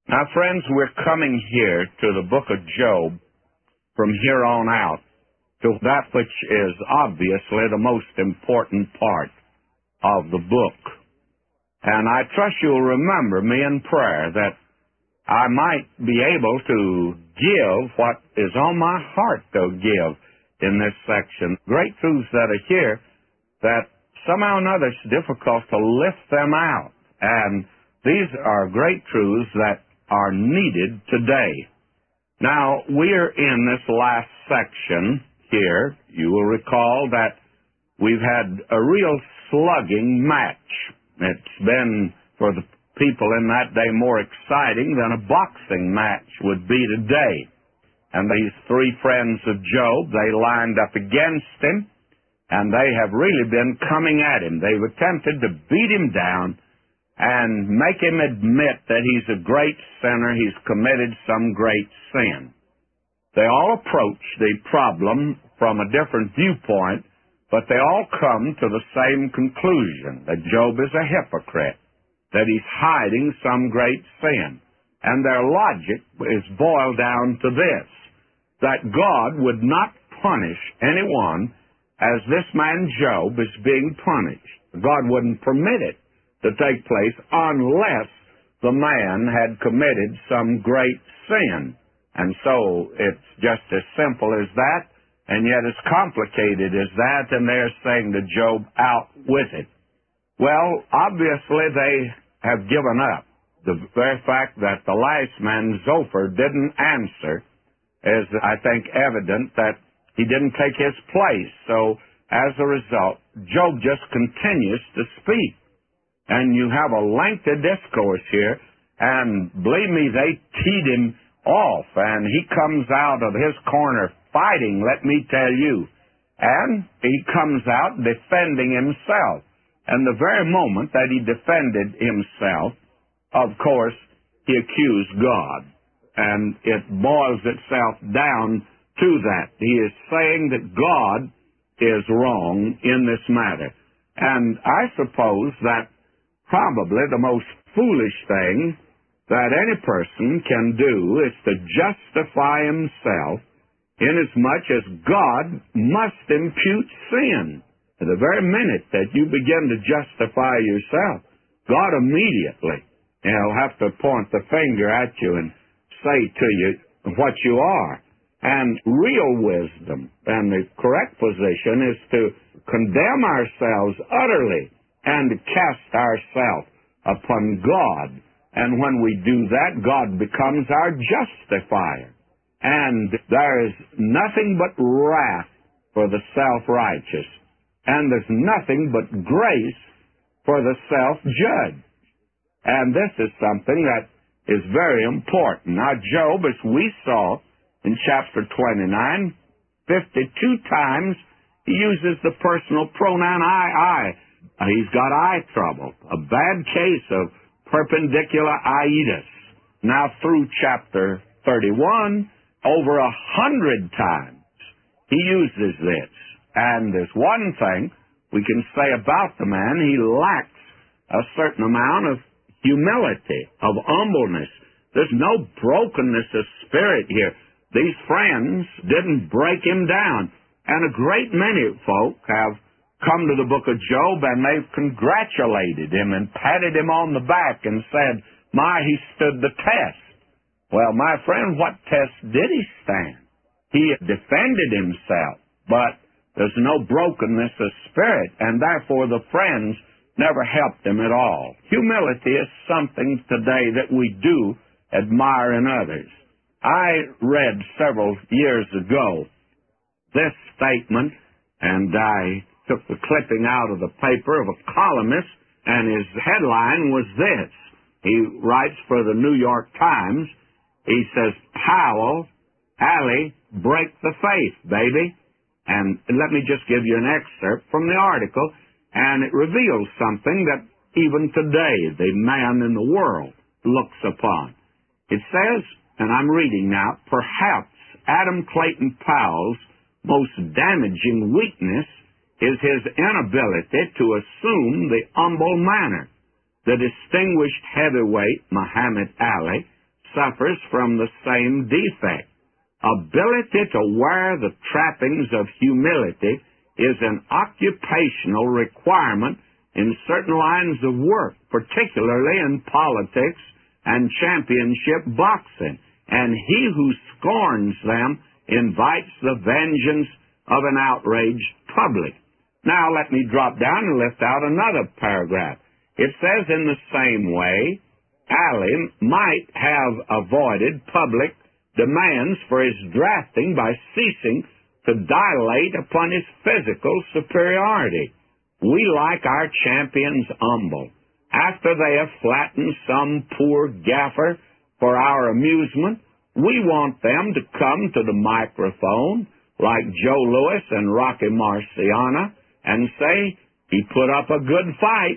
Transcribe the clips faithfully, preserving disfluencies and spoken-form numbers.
Now, friends, we're coming here to the book of Job from here on out, to that which is obviously the most important part of the book. And I trust you'll remember me in prayer that I might be able to give what is on my heart to give in this section. Great truths that are here that somehow or another it's difficult to lift them out. And these are great truths that are needed today. Now, we're in this last section here. You will recall that we've had a real slugging match. It's been, for the people in that day, more exciting than a boxing match would be today. And these three friends of Job, they lined up against him, and they have really been coming at him. They've attempted to beat him down and make him admit that he's a great sinner, he's committed some great sin. They all approach the problem from a different viewpoint, but they all come to the same conclusion, that Job is a hypocrite, that he's hiding some great sin. And their logic is boiled down to this, that God would not punish anyone as this man Job is being punished. God wouldn't permit it to take place unless the man had committed some great sin. And so it's just as simple as that, and yet as complicated as that, and they're saying to Job, out with it. Well, obviously they have given up. The very fact that the last man, Zophar, didn't answer is, I think, evident that he didn't take his place. So, as a result, Job just continues to speak. And you have a lengthy discourse here, and believe me, they teed him off, and he comes out of his corner fighting, let me tell you. And he comes out defending himself. And the very moment that he defended himself, of course, he accused God. And it boils itself down to that. He is saying that God is wrong in this matter. And I suppose that probably the most foolish thing that any person can do is to justify himself, inasmuch as God must impute sin. The very minute that you begin to justify yourself, God immediately, you know, have to point the finger at you and say to you what you are. And real wisdom and the correct position is to condemn ourselves utterly and to cast ourselves upon God. And when we do that, God becomes our justifier. And there is nothing but wrath for the self-righteous. And there's nothing but grace for the self-judged. And this is something that is very important. Now, Job, as we saw in chapter twenty-nine, fifty-two times he uses the personal pronoun I, I. He's got eye trouble, a bad case of perpendicular itis. Now, through chapter thirty-one, over a hundred times he uses this. And there's one thing we can say about the man: he lacks a certain amount of humility, of humbleness. There's no brokenness of spirit here. These friends didn't break him down. And a great many folk have come to the book of Job and they've congratulated him and patted him on the back and said, my, he stood the test. Well, my friend, what test did he stand? He defended himself, but there's no brokenness of spirit, and therefore the friends never helped him at all. Humility is something today that we do admire in others. I read several years ago this statement, and I took the clipping out of the paper of a columnist, and his headline was this. He writes for the New York Times. He says, Powell, Alley, break the faith, baby. And let me just give you an excerpt from the article, and it reveals something that even today the man in the world looks upon. It says, and I'm reading now, perhaps Adam Clayton Powell's most damaging weakness is his inability to assume the humble manner. The distinguished heavyweight Muhammad Ali suffers from the same defect. Ability to wear the trappings of humility is an occupational requirement in certain lines of work, particularly in politics and championship boxing, and he who scorns them invites the vengeance of an outraged public. Now let me drop down and lift out another paragraph. It says, in the same way, Ali might have avoided public demands for his drafting by ceasing to dilate upon his physical superiority. We like our champions humble. After they have flattened some poor gaffer for our amusement, we want them to come to the microphone like Joe Louis and Rocky Marciano and say, he put up a good fight.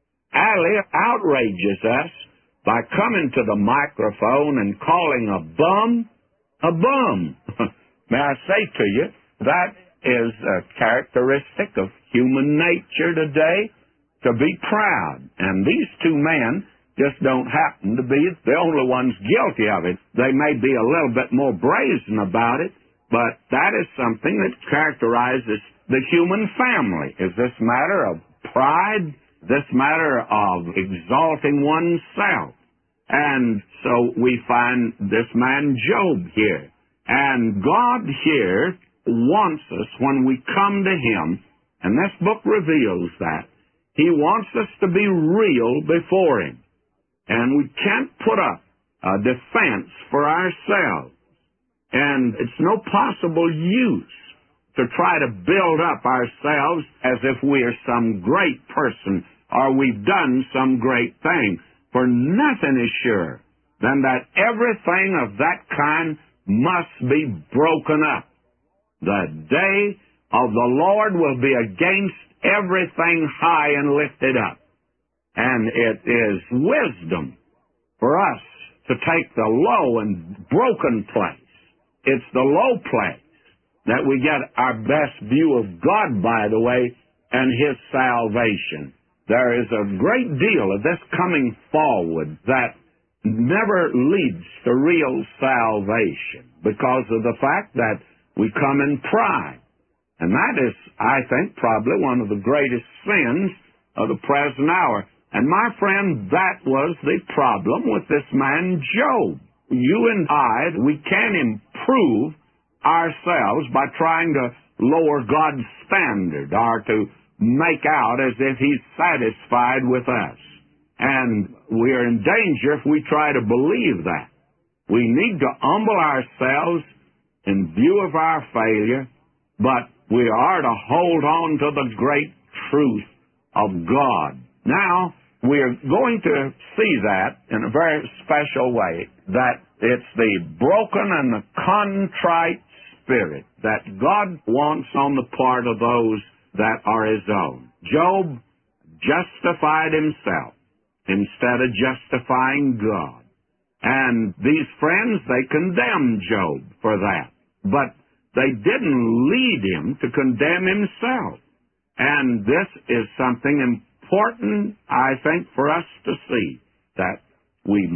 Ali outrages us by coming to the microphone and calling a bum a bum. May I say to you, that is a characteristic of human nature today, to be proud. And these two men just don't happen to be the only ones guilty of it. They may be a little bit more brazen about it, but that is something that characterizes the human family, is this matter of pride, this matter of exalting oneself. And so we find this man Job here. And God here wants us, when we come to him, and this book reveals that, he wants us to be real before him. And we can't put up a defense for ourselves. And it's no possible use to try to build up ourselves as if we are some great person or we've done some great thing. For nothing is sure than that everything of that kind must be broken up. The day of the Lord will be against everything high and lifted up. And it is wisdom for us to take the low and broken place. It's the low place that we get our best view of God, by the way, and his salvation. There is a great deal of this coming forward that never leads to real salvation because of the fact that we come in pride. And that is, I think, probably one of the greatest sins of the present hour. And my friend, that was the problem with this man Job. You and I, we can't improve ourselves by trying to lower God's standard or to make out as if he's satisfied with us. And we are in danger if we try to believe that. We need to humble ourselves in view of our failure, but we are to hold on to the great truth of God. Now, we are going to see that in a very special way, that it's the broken and the contrite spirit that God wants on the part of those that are his own. Job justified himself instead of justifying God. And these friends, they condemned Job for that. But they didn't lead him to condemn himself. And this is something important, I think, for us to see, that we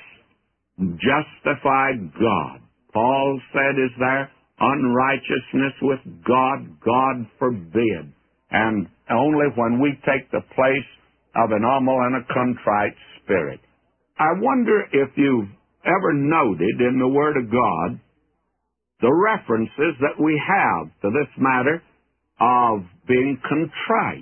must justify God. Paul said, is there unrighteousness with God? God forbid. And only when we take the place of an humble and a contrite spirit. I wonder if you've ever noted in the Word of God the references that we have to this matter of being contrite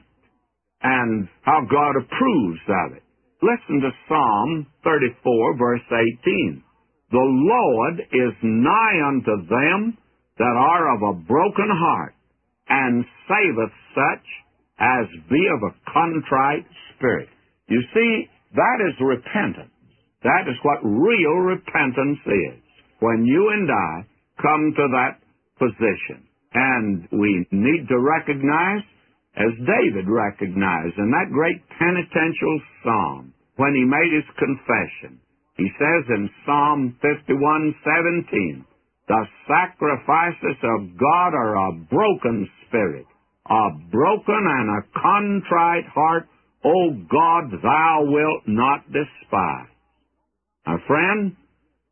and how God approves of it. Listen to Psalm thirty-four, verse eighteen. The Lord is nigh unto them that are of a broken heart, and saveth such as be of a contrite spirit. You see, that is repentance. That is what real repentance is. When you and I come to that position. And we need to recognize, as David recognized in that great penitential psalm, when he made his confession, he says in Psalm fifty-one seventeen, the sacrifices of God are a broken spirit, a broken and a contrite heart, O God, thou wilt not despise. My friend,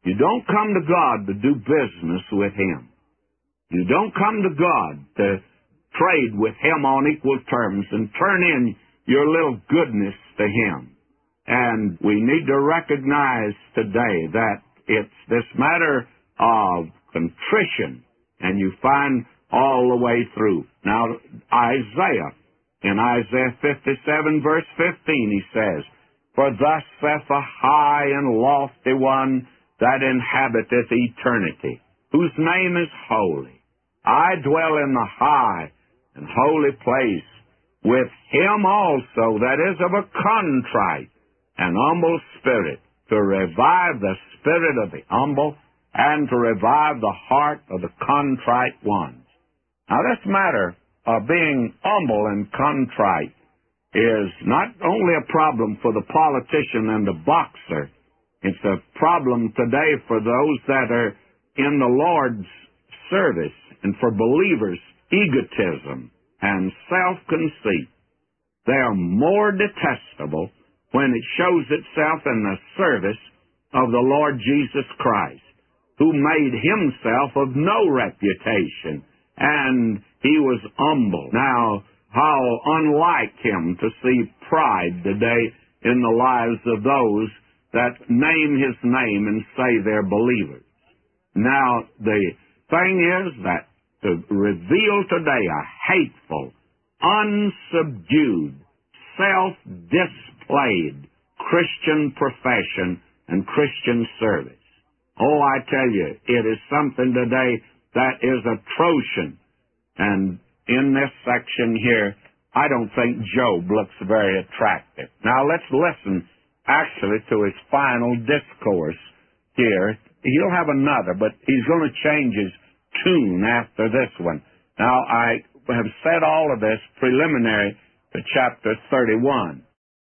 You don't come to God to do business with Him. You don't come to God to trade with Him on equal terms and turn in your little goodness to Him. And we need to recognize today that it's this matter of contrition, and you find all the way through. Now, Isaiah, in Isaiah fifty-seven, verse fifteen, he says, "For thus saith the high and lofty one that inhabiteth eternity, whose name is holy. I dwell in the high and holy place with him also that is of a contrite and humble spirit, to revive the spirit of the humble and to revive the heart of the contrite ones." Now, this matter of being humble and contrite is not only a problem for the politician and the boxer. It's a problem today for those that are in the Lord's service, and for believers, egotism and self-conceit. They are more detestable when it shows itself in the service of the Lord Jesus Christ, who made himself of no reputation, and he was humble. Now, how unlike him to see pride today in the lives of those that name his name and say they're believers. Now, the thing is that to reveal today a hateful, unsubdued, self-displayed Christian profession and Christian service. Oh, I tell you, it is something today that is atrocious. And in this section here, I don't think Job looks very attractive. Now, let's listen actually to his final discourse here. He'll have another, but he's going to change his tune after this one. Now, I have said all of this preliminary to chapter thirty-one.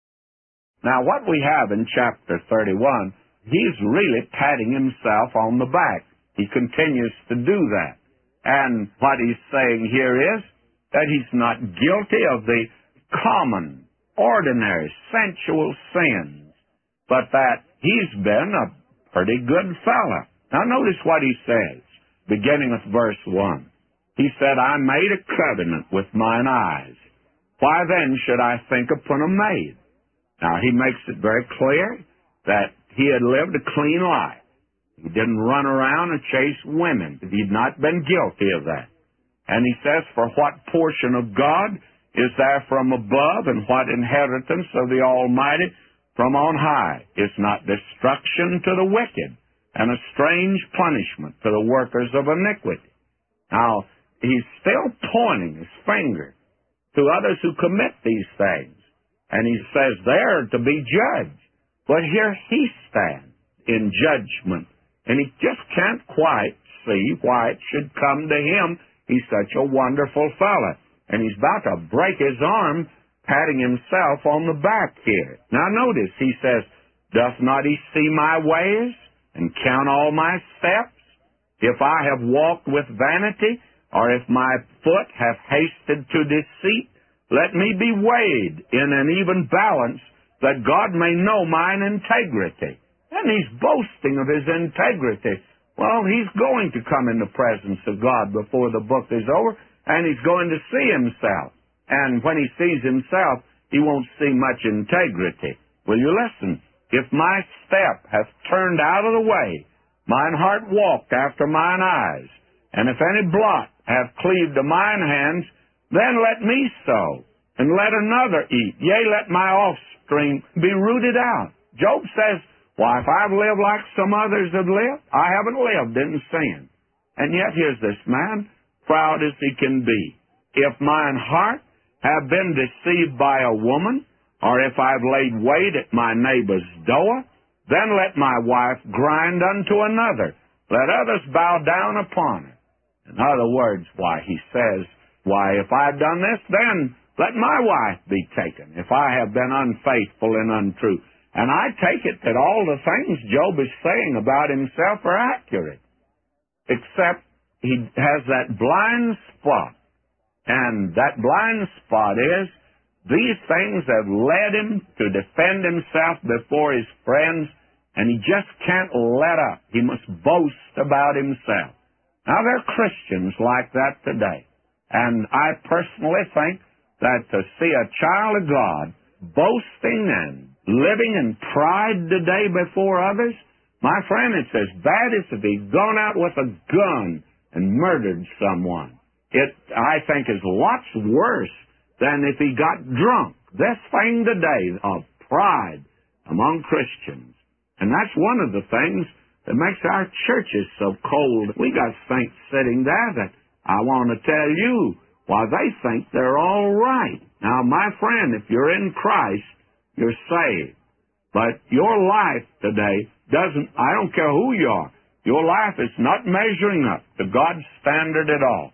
Now, what we have in chapter thirty-one, he's really patting himself on the back. He continues to do that. And what he's saying here is that he's not guilty of the common, ordinary, sensual sins, but that he's been a pretty good fella. Now, notice what he says, beginning with verse one. He said, "I made a covenant with mine eyes. Why then should I think upon a maid?" Now, he makes it very clear that he had lived a clean life. He didn't run around and chase women. He'd not been guilty of that. And he says, "For what portion of God is there from above, and what inheritance of the Almighty from on high? Is not destruction to the wicked, and a strange punishment to the workers of iniquity?" Now, he's still pointing his finger to others who commit these things. And he says they're to be judged. But here he stands in judgment. And he just can't quite see why it should come to him. He's such a wonderful fella. And he's about to break his arm, patting himself on the back here. Now notice, he says, "Doth not he see my ways, and count all my steps? If I have walked with vanity, or if my foot hath hasted to deceit, let me be weighed in an even balance, that God may know mine integrity." And he's boasting of his integrity. Well, he's going to come in the presence of God before the book is over, and he's going to see himself. And when he sees himself, he won't see much integrity. Will you listen? "If my step hath turned out of the way, mine heart walked after mine eyes, and if any blot hath cleaved to mine hands, then let me sow, and let another eat. Yea, let my offspring be rooted out." Job says, "Why, if I've lived like some others have lived, I haven't lived in sin." And yet here's this man, proud as he can be. "If mine heart have been deceived by a woman, or if I've laid wait at my neighbor's door, then let my wife grind unto another. Let others bow down upon her." In other words, why, he says, why, if I've done this, then let my wife be taken, if I have been unfaithful and untrue. And I take it that all the things Job is saying about himself are accurate, except he has that blind spot. And that blind spot is, these things have led him to defend himself before his friends and he just can't let up. He must boast about himself. Now, there are Christians like that today. And I personally think that to see a child of God boasting and living in pride today before others, my friend, it's as bad as if he'd gone out with a gun and murdered someone. It, I think, is lots worse than if he got drunk. This thing today of pride among Christians. And that's one of the things that makes our churches so cold. We got saints sitting there that I want to tell you why they think they're all right. Now, my friend, if you're in Christ, you're saved. But your life today doesn't, I don't care who you are, your life is not measuring up to God's standard at all.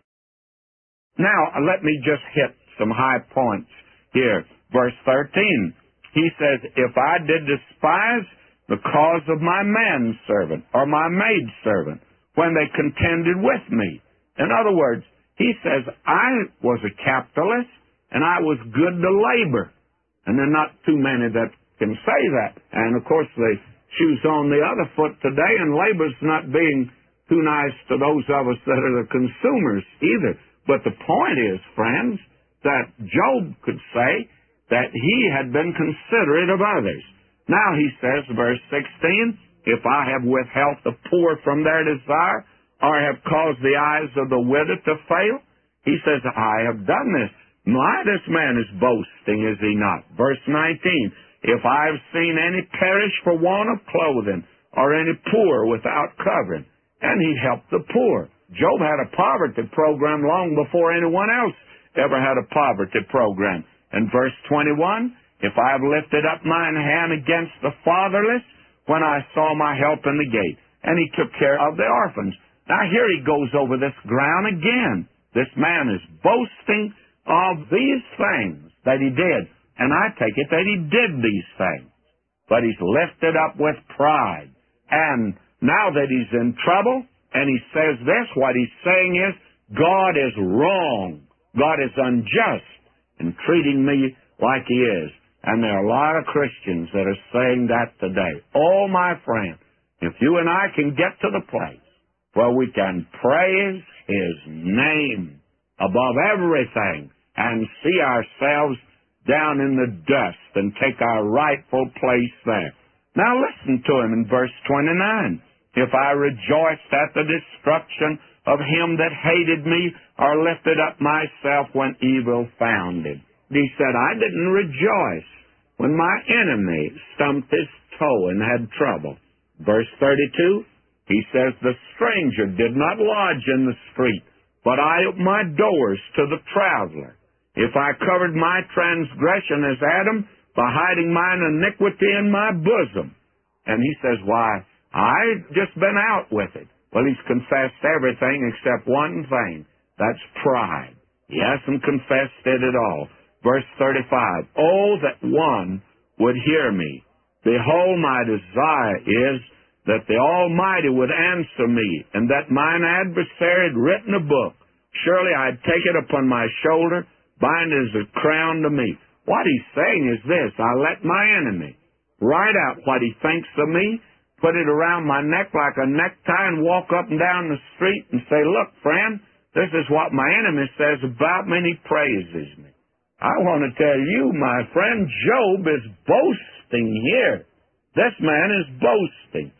Now, let me just hit some high points here. Verse thirteen, he says, if I did despise the cause of my manservant or my maidservant when they contended with me. In other words, he says, I was a capitalist and I was good to labor. And there are not too many that can say that. And of course, the shoe's on the other foot today, and labor's not being too nice to those of us that are the consumers either. But the point is, friends, that Job could say that he had been considerate of others. Now he says, verse sixteen, if I have withheld the poor from their desire, or have caused the eyes of the widow to fail, he says, I have done this. My, this man is boasting, is he not? Verse nineteen, if I have seen any perish for want of clothing, or any poor without covering, and he helped the poor. Job had a poverty program long before anyone else ever had a poverty program. And verse twenty-one, if I have lifted up mine hand against the fatherless, when I saw my help in the gate, and he took care of the orphans. Now here he goes over this ground again. This man is boasting of these things that he did. And I take it that he did these things. But he's lifted up with pride. And now that he's in trouble, and he says this, what he's saying is, God is wrong. God is unjust in treating me like he is. And there are a lot of Christians that are saying that today. Oh, my friend, if you and I can get to the place where we can praise his name above everything and see ourselves down in the dust and take our rightful place there. Now listen to him in verse twenty-nine. If I rejoiced at the destruction of him that hated me, or lifted up myself when evil found him. He said, I didn't rejoice when my enemy stumped his toe and had trouble. Verse thirty-two, he says, the stranger did not lodge in the street, but I opened my doors to the traveler. If I covered my transgression as Adam, by hiding mine iniquity in my bosom. And he says, why, I've just been out with it. Well, he's confessed everything except one thing. That's pride. He hasn't confessed it at all. Verse thirty-five, oh, that one would hear me. Behold, my desire is that the Almighty would answer me, and that mine adversary had written a book. Surely I'd take it upon my shoulder, bind it as a crown to me. What he's saying is this, I let my enemy write out what he thinks of me, put it around my neck like a necktie, and walk up and down the street and say, look, friend, this is what my enemy says about me, and he praises me. I want to tell you, my friend, Job is boasting here. This man is boasting.